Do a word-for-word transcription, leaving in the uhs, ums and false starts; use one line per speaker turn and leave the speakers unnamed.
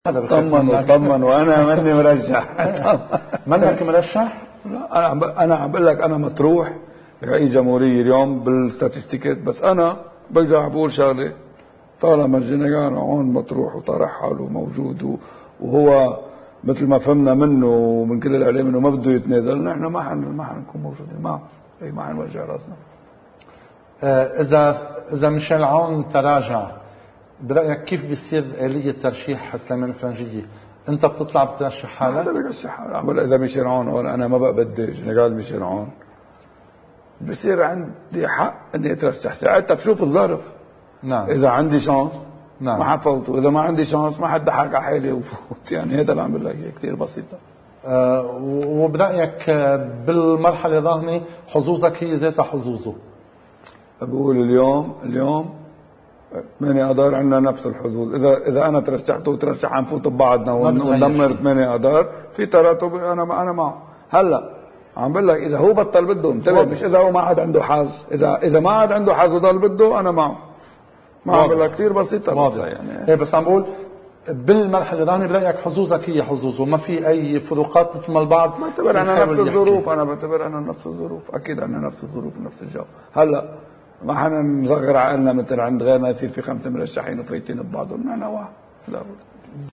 طمن طمن وانا ماني مرشح.
منك مرشح؟
لا انا عم انا عم بقول لك انا مطروح رئيس جمهوريه اليوم بالستاتستيكات، بس انا برجع بقول شغله، طالما الجنرال هون مطروح وطرح حاله موجود وهو مثل ما فهمنا منه ومن كل الاعلام انه ما بده يتنازل، نحن ما حن ما حنكون موجودين معه، اي ما حنوجع راسنا.
آه اذا اذا ميشيل عون تراجع، برايك كيف بيصير آلية ترشيح سليمان الفرنجية؟ انت بتطلع بترشح حالك؟
هذا بيرشح حالك. عم بقول اذا ميشيل عون هون انا ما بقى بدي جنرال ميشيل عون، بصير عندي حق اني اترشح، ساعتها بشوف الظرف.
نعم.
اذا عندي شانس
نعم
ما حفوته، اذا ما عندي شانس ما حد حق على حالي وفوت. يعني هذا اللي عم بقول لك، كثير بسيطه.
أه وبرايك بالمرحله الراهنه حظوظك هي ذاتها حظوظه؟
بقول اليوم اليوم ثمانية اذار عندنا نفس الحظوظ. اذا اذا انا ترشحت وترشح نفوت ببعضنا وندمر ثمانية اذار في تراتب، انا انا معه. هلا عم بقول لك اذا هو بطل بده انتبه، مش اذا هو ما عاد عنده حظ. اذا اذا ما عاد عنده حظ وضل بده انا معه. ما عم بقول لك كثير بسيطه.
واضح يعني. ايه بس عم بقول بالمرحله الراهنه برايك حظوظك هي حظوظه، ما في اي فروقات مثل ما البعض
بعتبر انا نفس الظروف. انا بعتبر انا نفس الظروف، اكيد انا نفس الظروف ونفس الجو. هلا ما حنا نصغر عقلنا مثل عند غيرنا يصير في خمسه مرشحين وفايتين ببعضهم، نحن واحد. لا